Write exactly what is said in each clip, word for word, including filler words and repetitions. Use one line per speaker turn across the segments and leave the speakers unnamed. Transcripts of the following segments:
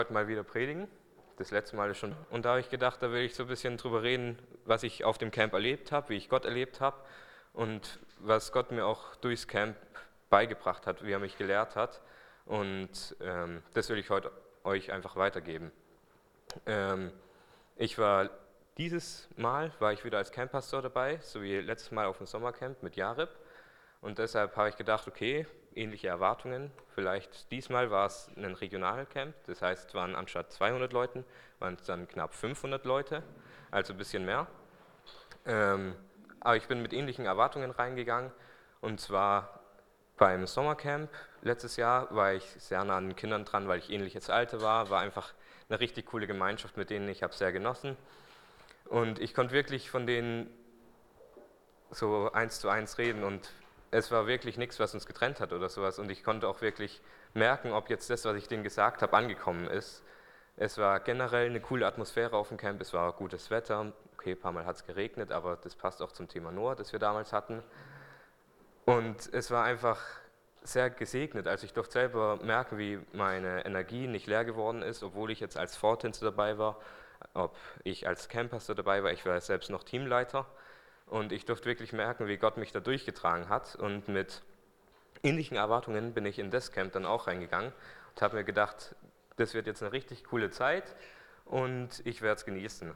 Heute mal wieder predigen. Das letzte Mal ist schon. Und da habe ich gedacht, da will ich so ein bisschen drüber reden, was ich auf dem Camp erlebt habe, wie ich Gott erlebt habe und was Gott mir auch durchs Camp beigebracht hat, wie er mich gelehrt hat. Und ähm, das will ich heute euch einfach weitergeben. Ähm, ich war dieses Mal war ich wieder als Camppastor dabei, so wie letztes Mal auf dem Sommercamp mit Jareb. Und deshalb habe ich gedacht, okay, ähnliche Erwartungen. Vielleicht diesmal war es ein Regionalcamp, das heißt, es waren anstatt zweihundert Leuten, waren es dann knapp fünfhundert Leute, also ein bisschen mehr. Ähm, aber ich bin mit ähnlichen Erwartungen reingegangen. Und zwar beim Sommercamp letztes Jahr war ich sehr nah an den Kindern dran, weil ich ähnliches Alter war. War einfach eine richtig coole Gemeinschaft mit denen, ich habe es sehr genossen. Und ich konnte wirklich von denen so eins zu eins reden und es war wirklich nichts, was uns getrennt hat oder sowas. Und ich konnte auch wirklich merken, ob jetzt das, was ich denen gesagt habe, angekommen ist. Es war generell eine coole Atmosphäre auf dem Camp, es war gutes Wetter. Okay, ein paar Mal hat es geregnet, aber das passt auch zum Thema Noah, das wir damals hatten. Und es war einfach sehr gesegnet. Also ich durfte selber merken, wie meine Energie nicht leer geworden ist, obwohl ich jetzt als Vortänzer dabei war, ob ich als Camppastor dabei war, ich war selbst noch Teamleiter. Und ich durfte wirklich merken, wie Gott mich da durchgetragen hat. Und mit ähnlichen Erwartungen bin ich in das Camp dann auch reingegangen und habe mir gedacht, das wird jetzt eine richtig coole Zeit und ich werde es genießen.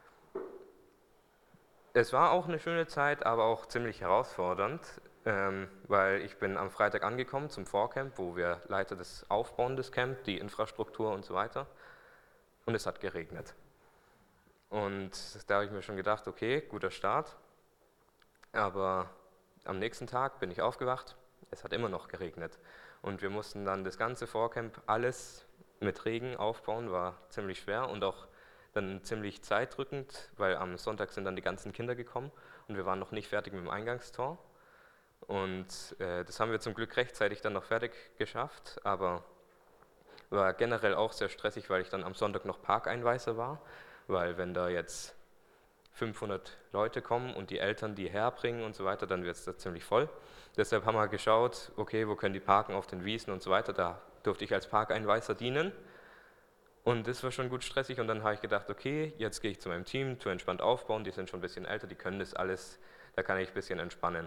Es war auch eine schöne Zeit, aber auch ziemlich herausfordernd, ähm, weil ich bin am Freitag angekommen zum Vorcamp, wo wir Leiter des Aufbauen des Camp, die Infrastruktur und so weiter. Und es hat geregnet. Und da habe ich mir schon gedacht, okay, guter Start. Aber am nächsten Tag bin ich aufgewacht, es hat immer noch geregnet. Und wir mussten dann das ganze Vorcamp, alles mit Regen aufbauen, war ziemlich schwer und auch dann ziemlich zeitdrückend, weil am Sonntag sind dann die ganzen Kinder gekommen und wir waren noch nicht fertig mit dem Eingangstor. Und äh, das haben wir zum Glück rechtzeitig dann noch fertig geschafft, aber war generell auch sehr stressig, weil ich dann am Sonntag noch Parkeinweiser war, weil wenn da jetzt fünfhundert Leute kommen und die Eltern die herbringen und so weiter, dann wird es da ziemlich voll. Deshalb haben wir geschaut, okay, wo können die parken auf den Wiesen und so weiter, da durfte ich als Parkeinweiser dienen. Und das war schon gut stressig und dann habe ich gedacht, okay, jetzt gehe ich zu meinem Team, zu entspannt aufbauen, die sind schon ein bisschen älter, die können das alles, da kann ich ein bisschen entspannen.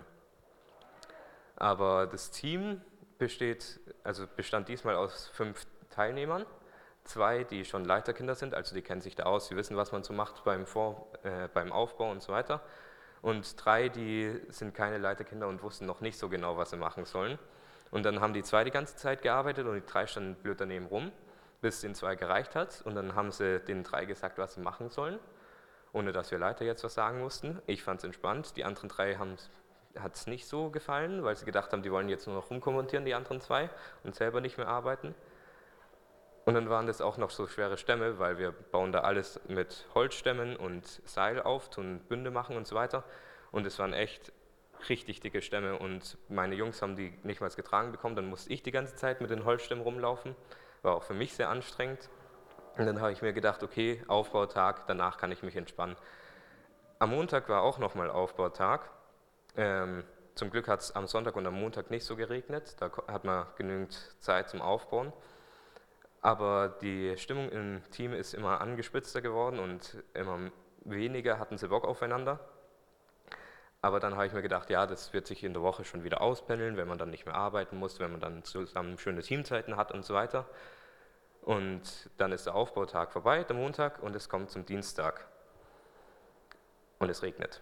Aber das Team besteht, also bestand diesmal aus fünf Teilnehmern, zwei, die schon Leiterkinder sind, also die kennen sich da aus, sie wissen, was man so macht beim, Vor-, äh, beim Aufbau und so weiter. Und drei, die sind keine Leiterkinder und wussten noch nicht so genau, was sie machen sollen. Und dann haben die zwei die ganze Zeit gearbeitet und die drei standen blöd daneben rum, bis es den zwei gereicht hat. Und dann haben sie den drei gesagt, was sie machen sollen, ohne dass wir Leiter jetzt was sagen mussten. Ich fand es entspannt, die anderen drei hat es nicht so gefallen, weil sie gedacht haben, die wollen jetzt nur noch rumkommentieren, die anderen zwei, und selber nicht mehr arbeiten. Und dann waren das auch noch so schwere Stämme, weil wir bauen da alles mit Holzstämmen und Seil auf, tun Bünde machen und so weiter. Und es waren echt richtig dicke Stämme und meine Jungs haben die nicht mal getragen bekommen. Dann musste ich die ganze Zeit mit den Holzstämmen rumlaufen. War auch für mich sehr anstrengend. Und dann habe ich mir gedacht, okay, Aufbautag, danach kann ich mich entspannen. Am Montag war auch nochmal Aufbautag. Ähm, zum Glück hat es am Sonntag und am Montag nicht so geregnet. Da hat man genügend Zeit zum Aufbauen. Aber die Stimmung im Team ist immer angespitzter geworden und immer weniger hatten sie Bock aufeinander. Aber dann habe ich mir gedacht, ja, das wird sich in der Woche schon wieder auspendeln, wenn man dann nicht mehr arbeiten muss, wenn man dann zusammen schöne Teamzeiten hat und so weiter. Und dann ist der Aufbautag vorbei, der Montag, und es kommt zum Dienstag. Und es regnet.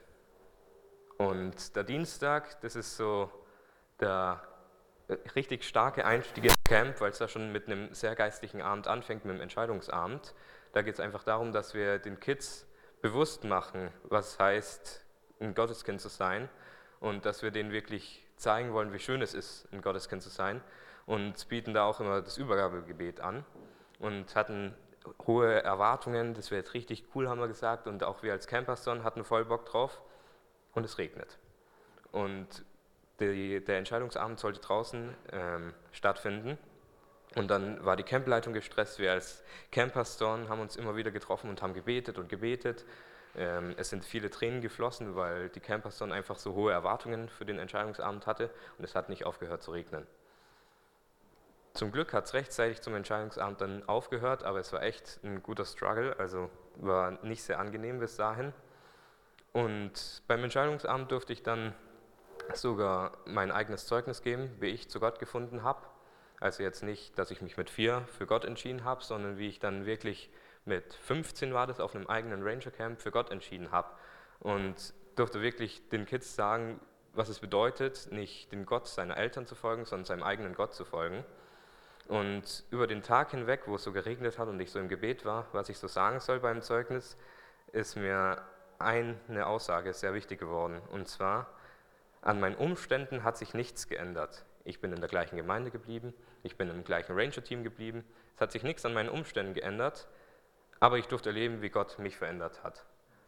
Und der Dienstag, das ist so der richtig starke Einstieg ins Camp, weil es da schon mit einem sehr geistlichen Abend anfängt, mit dem Entscheidungsabend. Da geht es einfach darum, dass wir den Kids bewusst machen, was heißt, ein Gotteskind zu sein und dass wir denen wirklich zeigen wollen, wie schön es ist, ein Gotteskind zu sein und bieten da auch immer das Übergabegebet an und hatten hohe Erwartungen, das wird richtig cool, haben wir gesagt, und auch wir als Campaston hatten voll Bock drauf und es regnet. Und Die, der Entscheidungsabend sollte draußen ähm, stattfinden und dann war die Campleitung gestresst. Wir als Camppastoren haben uns immer wieder getroffen und haben gebetet und gebetet. Ähm, es sind viele Tränen geflossen, weil die Camppastoren einfach so hohe Erwartungen für den Entscheidungsabend hatte und es hat nicht aufgehört zu regnen. Zum Glück hat es rechtzeitig zum Entscheidungsabend dann aufgehört, aber es war echt ein guter Struggle, also war nicht sehr angenehm bis dahin. Und beim Entscheidungsabend durfte ich dann sogar mein eigenes Zeugnis geben, wie ich zu Gott gefunden habe. Also jetzt nicht, dass ich mich mit vier für Gott entschieden habe, sondern wie ich dann wirklich mit fünfzehn war das auf einem eigenen Ranger Camp für Gott entschieden habe. Und durfte wirklich den Kids sagen, was es bedeutet, nicht dem Gott seiner Eltern zu folgen, sondern seinem eigenen Gott zu folgen. Und über den Tag hinweg, wo es so geregnet hat und ich so im Gebet war, was ich so sagen soll beim Zeugnis, ist mir eine Aussage sehr wichtig geworden. Und zwar, an meinen Umständen hat sich nichts geändert. Ich bin in der gleichen Gemeinde geblieben, ich bin im gleichen Ranger-Team geblieben. Es hat sich nichts an meinen Umständen geändert, aber ich durfte erleben, wie Gott mich verändert hat.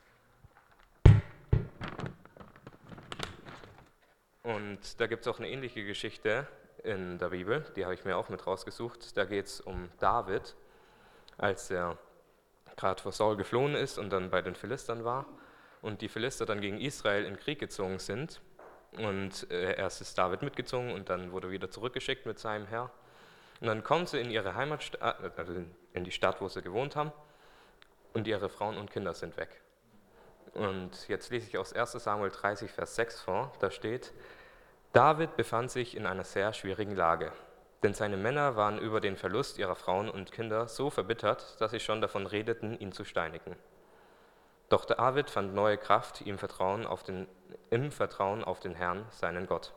Und da gibt es auch eine ähnliche Geschichte in der Bibel, die habe ich mir auch mit rausgesucht. Da geht es um David, als er gerade vor Saul geflohen ist und dann bei den Philistern war und die Philister dann gegen Israel in Krieg gezogen sind. Und äh, erst ist David mitgezogen und dann wurde er wieder zurückgeschickt mit seinem Herr. Und dann kommen sie in ihre Heimatstadt, also in die Stadt, wo sie gewohnt haben, und ihre Frauen und Kinder sind weg. Und jetzt lese ich aus erster Samuel dreißig, Vers sechs vor, da steht: David befand sich in einer sehr schwierigen Lage, denn seine Männer waren über den Verlust ihrer Frauen und Kinder so verbittert, dass sie schon davon redeten, ihn zu steinigen. Doch David fand neue Kraft im Vertrauen auf den, im Vertrauen auf den Herrn, seinen Gott.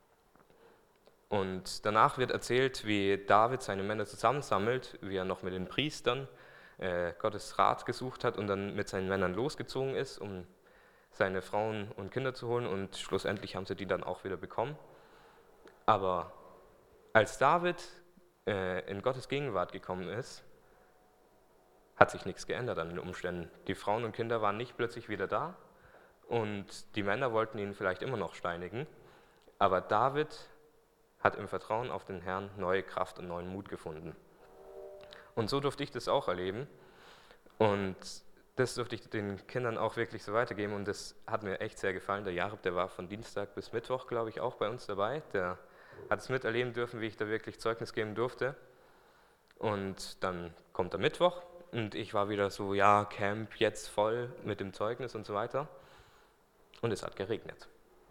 Und danach wird erzählt, wie David seine Männer zusammensammelt, wie er noch mit den Priestern äh, Gottes Rat gesucht hat und dann mit seinen Männern losgezogen ist, um seine Frauen und Kinder zu holen, und schlussendlich haben sie die dann auch wieder bekommen. Aber als David äh, in Gottes Gegenwart gekommen ist, hat sich nichts geändert an den Umständen. Die Frauen und Kinder waren nicht plötzlich wieder da und die Männer wollten ihn vielleicht immer noch steinigen, aber David hat im Vertrauen auf den Herrn neue Kraft und neuen Mut gefunden. Und so durfte ich das auch erleben und das durfte ich den Kindern auch wirklich so weitergeben und das hat mir echt sehr gefallen. Der Jakob, der war von Dienstag bis Mittwoch, glaube ich, auch bei uns dabei. Der hat es miterleben dürfen, wie ich da wirklich Zeugnis geben durfte. Und dann kommt der Mittwoch und ich war wieder so, ja, Camp jetzt voll mit dem Zeugnis und so weiter. Und es hat geregnet.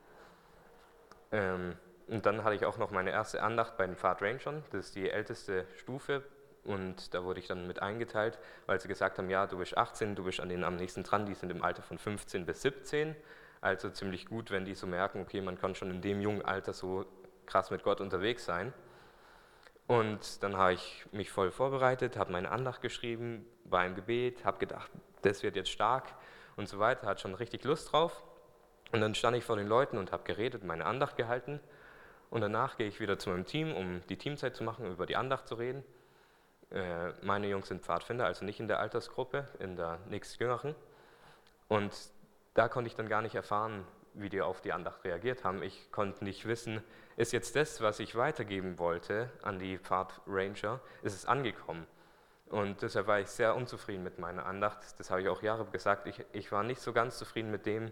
Ähm, und dann hatte ich auch noch meine erste Andacht bei den Pfad Rangern. Das ist die älteste Stufe. Und da wurde ich dann mit eingeteilt, weil sie gesagt haben, ja, du bist achtzehn, du bist an denen am nächsten dran, die sind im Alter von fünfzehn bis siebzehn. Also ziemlich gut, wenn die so merken, okay, man kann schon in dem jungen Alter so krass mit Gott unterwegs sein. Und dann habe ich mich voll vorbereitet, habe meine Andacht geschrieben, war im Gebet, habe gedacht, das wird jetzt stark und so weiter, hatte schon richtig Lust drauf. Und dann stand ich vor den Leuten und habe geredet, meine Andacht gehalten. Und danach gehe ich wieder zu meinem Team, um die Teamzeit zu machen, über die Andacht zu reden. Meine Jungs sind Pfadfinder, also nicht in der Altersgruppe, in der nächstjüngeren. Und da konnte ich dann gar nicht erfahren, wie die auf die Andacht reagiert haben. Ich konnte nicht wissen, ist jetzt das, was ich weitergeben wollte an die Pfadranger, ist es angekommen. Und deshalb war ich sehr unzufrieden mit meiner Andacht. Das habe ich auch Jakob gesagt. Ich, ich war nicht so ganz zufrieden mit dem,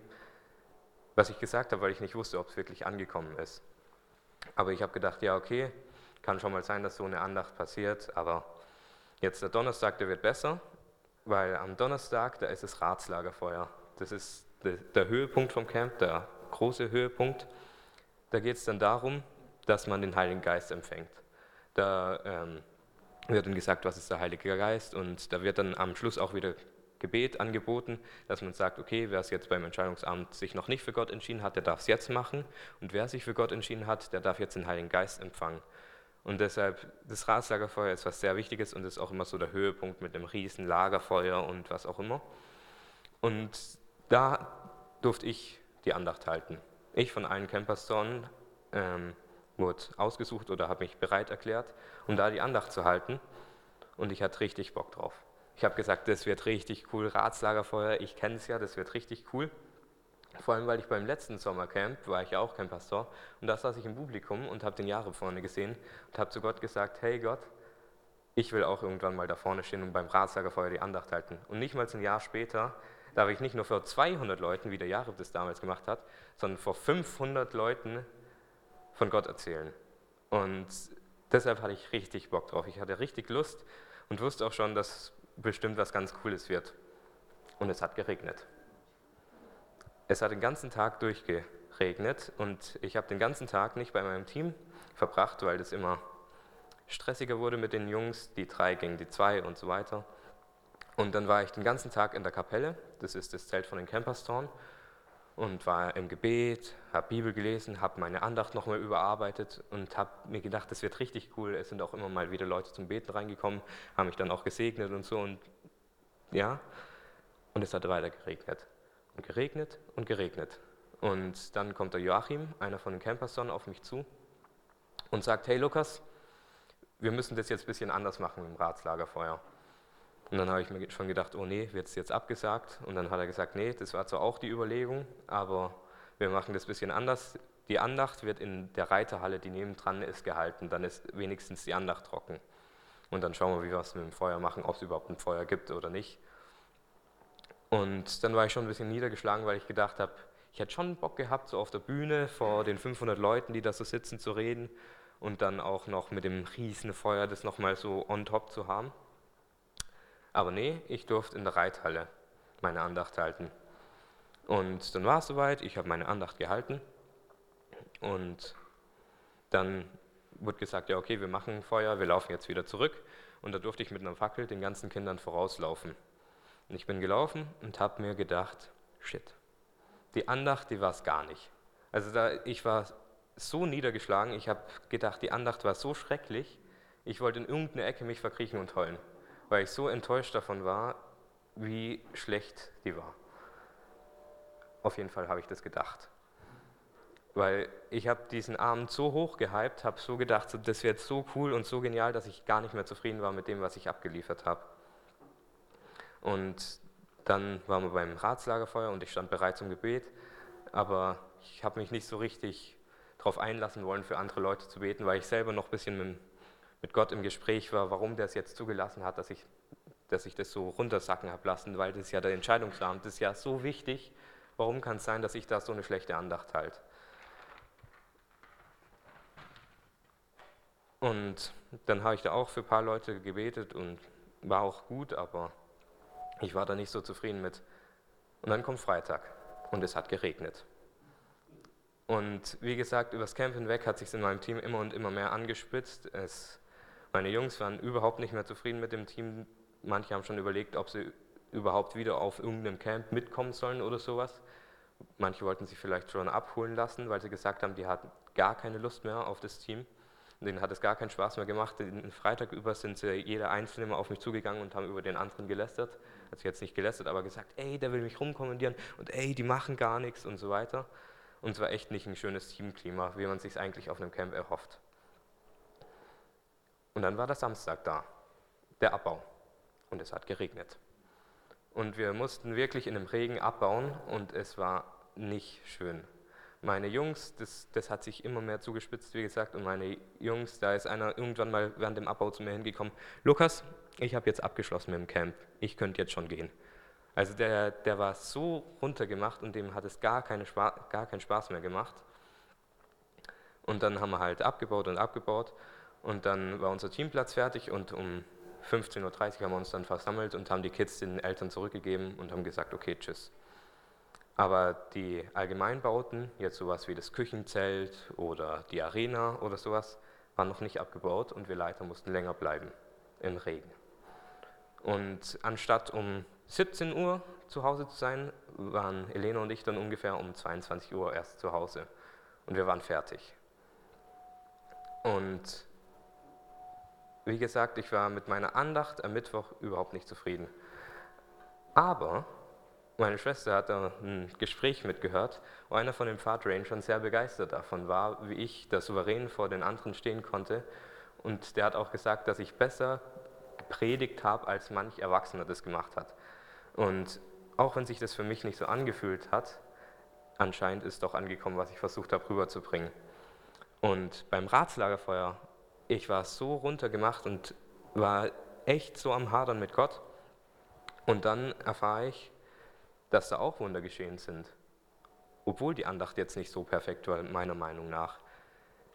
was ich gesagt habe, weil ich nicht wusste, ob es wirklich angekommen ist. Aber ich habe gedacht, ja okay, kann schon mal sein, dass so eine Andacht passiert, aber jetzt der Donnerstag, der wird besser, weil am Donnerstag, da ist das Ratslagerfeuer. Das ist der, der Höhepunkt vom Camp, der große Höhepunkt. Da geht es dann darum, dass man den Heiligen Geist empfängt. Da ähm, wird dann gesagt, was ist der Heilige Geist, und da wird dann am Schluss auch wieder Gebet angeboten, dass man sagt, okay, wer es jetzt beim Entscheidungsamt sich noch nicht für Gott entschieden hat, der darf es jetzt machen, und wer sich für Gott entschieden hat, der darf jetzt den Heiligen Geist empfangen. Und deshalb, das Ratslagerfeuer ist was sehr Wichtiges und ist auch immer so der Höhepunkt mit dem riesen Lagerfeuer und was auch immer. Und da durfte ich die Andacht halten. Ich von allen Campastoren ähm, wurde ausgesucht oder habe mich bereit erklärt, um da die Andacht zu halten. Und ich hatte richtig Bock drauf. Ich habe gesagt, das wird richtig cool, Ratslagerfeuer, ich kenne es ja, das wird richtig cool. Vor allem, weil ich beim letzten Sommercamp, war ich ja auch Campastor, und da saß ich im Publikum und habe den Jakob vorne gesehen und habe zu Gott gesagt, hey Gott, ich will auch irgendwann mal da vorne stehen und beim Ratslagerfeuer die Andacht halten. Und nicht mal ein Jahr später darf ich nicht nur vor zweihundert Leuten, wie der Jakob das damals gemacht hat, sondern vor fünfhundert Leuten von Gott erzählen. Und deshalb hatte ich richtig Bock drauf. Ich hatte richtig Lust und wusste auch schon, dass bestimmt was ganz Cooles wird. Und es hat geregnet. Es hat den ganzen Tag durchgeregnet und ich habe den ganzen Tag nicht bei meinem Team verbracht, weil das immer stressiger wurde mit den Jungs, die drei gegen die zwei und so weiter. Und dann war ich den ganzen Tag in der Kapelle, das ist das Zelt von den Camperstorn, und war im Gebet, habe Bibel gelesen, habe meine Andacht nochmal überarbeitet und habe mir gedacht, das wird richtig cool. Es sind auch immer mal wieder Leute zum Beten reingekommen, haben mich dann auch gesegnet und so und ja, und es hat weiter geregnet und geregnet und geregnet. Und dann kommt der Joachim, einer von den Camperstorn, auf mich zu und sagt, hey Lukas, wir müssen das jetzt ein bisschen anders machen im Ratslagerfeuer. Und dann habe ich mir schon gedacht, oh nee, wird es jetzt abgesagt? Und dann hat er gesagt, nee, das war zwar auch die Überlegung, aber wir machen das ein bisschen anders. Die Andacht wird in der Reiterhalle, die nebendran ist, gehalten. Dann ist wenigstens die Andacht trocken. Und dann schauen wir, wie wir es mit dem Feuer machen, ob es überhaupt ein Feuer gibt oder nicht. Und dann war ich schon ein bisschen niedergeschlagen, weil ich gedacht habe, ich hätte schon Bock gehabt, so auf der Bühne vor den fünfhundert Leuten, die da so sitzen, zu reden und dann auch noch mit dem Riesenfeuer das nochmal so on top zu haben. Aber nee, ich durfte in der Reithalle meine Andacht halten. Und dann war es soweit, ich habe meine Andacht gehalten und dann wurde gesagt, ja okay, wir machen Feuer, wir laufen jetzt wieder zurück. Und da durfte ich mit einer Fackel den ganzen Kindern vorauslaufen. Und ich bin gelaufen und habe mir gedacht, shit, die Andacht, die war es gar nicht. Also da, ich war so niedergeschlagen, ich habe gedacht, die Andacht war so schrecklich, ich wollte in irgendeine Ecke mich verkriechen und heulen, weil ich so enttäuscht davon war, wie schlecht die war. Auf jeden Fall habe ich das gedacht. Weil ich habe diesen Abend so hoch gehypt, habe so gedacht, das wird so cool und so genial, dass ich gar nicht mehr zufrieden war mit dem, was ich abgeliefert habe. Und dann waren wir beim Ratslagerfeuer und ich stand bereit zum Gebet, aber ich habe mich nicht so richtig darauf einlassen wollen, für andere Leute zu beten, weil ich selber noch ein bisschen mit, mit Gott im Gespräch war, warum der es jetzt zugelassen hat, dass ich, dass ich das so runtersacken habe lassen, weil das ist ja der Entscheidungsabend, das ist ja so wichtig, warum kann es sein, dass ich da so eine schlechte Andacht halte? Und dann habe ich da auch für ein paar Leute gebetet und war auch gut, aber ich war da nicht so zufrieden mit. Und dann kommt Freitag und es hat geregnet. Und wie gesagt, übers Camp hinweg hat sich in meinem Team immer und immer mehr angespitzt. Es, meine Jungs waren überhaupt nicht mehr zufrieden mit dem Team. Manche haben schon überlegt, ob sie überhaupt wieder auf irgendeinem Camp mitkommen sollen oder sowas. Manche wollten sich vielleicht schon abholen lassen, weil sie gesagt haben, die hatten gar keine Lust mehr auf das Team. Denen hat es gar keinen Spaß mehr gemacht. Den Freitag über sind sie jeder Einzelne mal auf mich zugegangen und haben über den anderen gelästert. Also jetzt nicht gelästert, aber gesagt, ey, der will mich rumkommandieren und ey, die machen gar nichts und so weiter. Und es war echt nicht ein schönes Teamklima, wie man es sich eigentlich auf einem Camp erhofft. Und dann war der Samstag da, der Abbau. Und es hat geregnet. Und wir mussten wirklich in dem Regen abbauen und es war nicht schön. Meine Jungs, das, das hat sich immer mehr zugespitzt, wie gesagt, und meine Jungs, da ist einer irgendwann mal während dem Abbau zu mir hingekommen, Lukas, ich habe jetzt abgeschlossen mit dem Camp, ich könnte jetzt schon gehen. Also der, der war so runtergemacht und dem hat es gar, keine Spaß, gar keinen Spaß mehr gemacht. Und dann haben wir halt abgebaut und abgebaut und dann war unser Teamplatz fertig und um fünfzehn Uhr dreißig haben wir uns dann versammelt und haben die Kids den Eltern zurückgegeben und haben gesagt, okay, tschüss. Aber die Allgemeinbauten, jetzt sowas wie das Küchenzelt oder die Arena oder sowas, waren noch nicht abgebaut und wir Leiter mussten länger bleiben im Regen. Und anstatt um siebzehn Uhr zu Hause zu sein, waren Elena und ich dann ungefähr um zweiundzwanzig Uhr erst zu Hause und wir waren fertig. Und wie gesagt, ich war mit meiner Andacht am Mittwoch überhaupt nicht zufrieden. Aber meine Schwester hat da ein Gespräch mitgehört, wo einer von den Pfadrangern sehr begeistert davon war, wie ich da souverän vor den anderen stehen konnte. Und der hat auch gesagt, dass ich besser gepredigt habe, als manch Erwachsener das gemacht hat. Und auch wenn sich das für mich nicht so angefühlt hat, anscheinend ist doch angekommen, was ich versucht habe rüberzubringen. Und beim Ratslagerfeuer, ich war so runtergemacht und war echt so am Hadern mit Gott. Und dann erfahre ich, dass da auch Wunder geschehen sind, obwohl die Andacht jetzt nicht so perfekt war, meiner Meinung nach.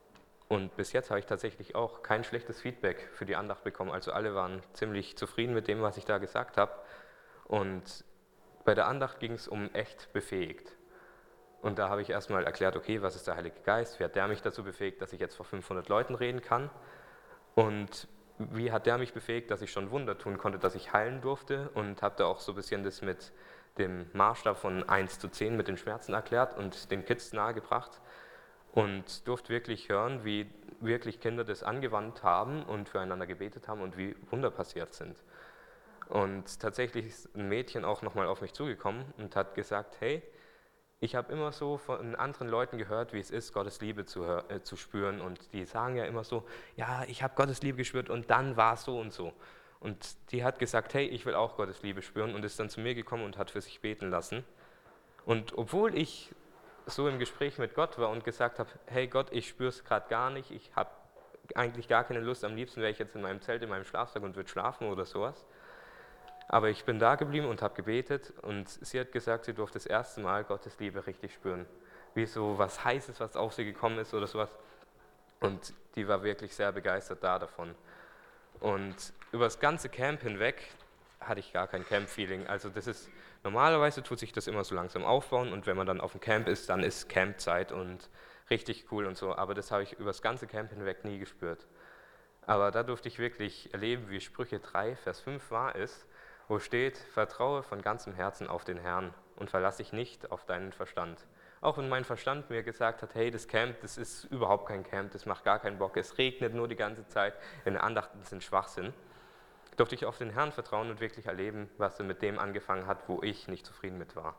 Und bis jetzt habe ich tatsächlich auch kein schlechtes Feedback für die Andacht bekommen. Also alle waren ziemlich zufrieden mit dem, was ich da gesagt habe. Und bei der Andacht ging es um echt befähigt. Und da habe ich erstmal erklärt, okay, was ist der Heilige Geist? Wie hat der mich dazu befähigt, dass ich jetzt vor fünfhundert Leuten reden kann? Und wie hat der mich befähigt, dass ich schon Wunder tun konnte, dass ich heilen durfte? Und habe da auch so ein bisschen das mit dem Maßstab von eins zu zehn mit den Schmerzen erklärt und den Kids nahegebracht. Und durfte wirklich hören, wie wirklich Kinder das angewandt haben und füreinander gebetet haben und wie Wunder passiert sind. Und tatsächlich ist ein Mädchen auch nochmal auf mich zugekommen und hat gesagt, hey, ich habe immer so von anderen Leuten gehört, wie es ist, Gottes Liebe zu, äh, zu spüren. Und die sagen ja immer so, ja, ich habe Gottes Liebe gespürt und dann war es so und so. Und die hat gesagt, hey, ich will auch Gottes Liebe spüren und ist dann zu mir gekommen und hat für sich beten lassen. Und obwohl ich so im Gespräch mit Gott war und gesagt habe, hey Gott, ich spüre es gerade gar nicht, ich habe eigentlich gar keine Lust, am liebsten wäre ich jetzt in meinem Zelt, in meinem Schlafsack und würde schlafen oder sowas. Aber ich bin da geblieben und habe gebetet und sie hat gesagt, sie durfte das erste Mal Gottes Liebe richtig spüren. Wie so was Heißes, was auf sie gekommen ist oder sowas. Und die war wirklich sehr begeistert da davon. Und über das ganze Camp hinweg hatte ich gar kein Camp-Feeling. Also das ist, normalerweise tut sich das immer so langsam aufbauen und wenn man dann auf dem Camp ist, dann ist Campzeit und richtig cool und so. Aber das habe ich über das ganze Camp hinweg nie gespürt. Aber da durfte ich wirklich erleben, wie Sprüche drei, Vers fünf wahr ist, wo steht, vertraue von ganzem Herzen auf den Herrn und verlasse dich nicht auf deinen Verstand. Auch wenn mein Verstand mir gesagt hat, hey, das Camp, das ist überhaupt kein Camp, das macht gar keinen Bock, es regnet nur die ganze Zeit, in den Andachten sind Schwachsinn, durfte ich auf den Herrn vertrauen und wirklich erleben, was er mit dem angefangen hat, wo ich nicht zufrieden mit war.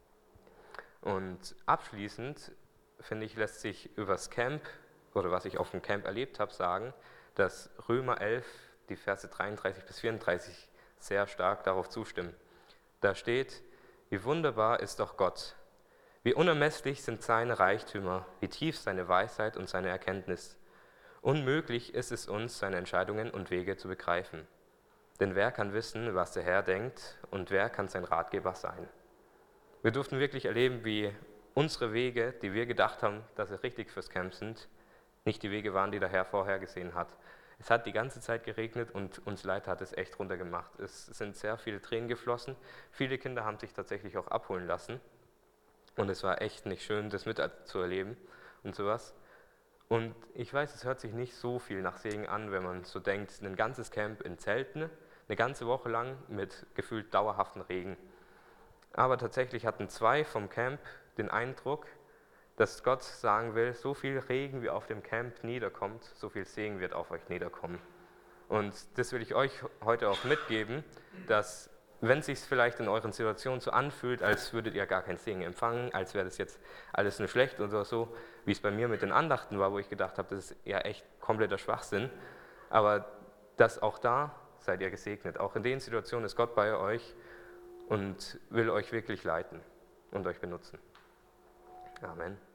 Und abschließend, finde ich, lässt sich über das Camp, oder was ich auf dem Camp erlebt habe, sagen, dass Römer elf, die Verse dreiunddreißig bis vierunddreißig, sehr stark darauf zustimmen. Da steht, wie wunderbar ist doch Gott, wie unermesslich sind seine Reichtümer, wie tief seine Weisheit und seine Erkenntnis. Unmöglich ist es uns, seine Entscheidungen und Wege zu begreifen. Denn wer kann wissen, was der Herr denkt und wer kann sein Ratgeber sein? Wir durften wirklich erleben, wie unsere Wege, die wir gedacht haben, dass sie richtig fürs Camp sind, nicht die Wege waren, die der Herr vorhergesehen hat. Es hat die ganze Zeit geregnet und uns Leiter hat es echt runtergemacht. Es sind sehr viele Tränen geflossen. Viele Kinder haben sich tatsächlich auch abholen lassen. Und es war echt nicht schön, das mitzuerleben und sowas. Und ich weiß, es hört sich nicht so viel nach Segen an, wenn man so denkt, ein ganzes Camp in Zelten, eine ganze Woche lang mit gefühlt dauerhaften Regen. Aber tatsächlich hatten zwei vom Camp den Eindruck, dass Gott sagen will, so viel Regen wie auf dem Camp niederkommt, so viel Segen wird auf euch niederkommen. Und das will ich euch heute auch mitgeben, dass wenn es sich vielleicht in euren Situationen so anfühlt, als würdet ihr gar keinen Segen empfangen, als wäre das jetzt alles nur schlecht oder so, wie es bei mir mit den Andachten war, wo ich gedacht habe, das ist ja echt kompletter Schwachsinn, aber dass auch da seid ihr gesegnet. Auch in den Situationen ist Gott bei euch und will euch wirklich leiten und euch benutzen. Amen.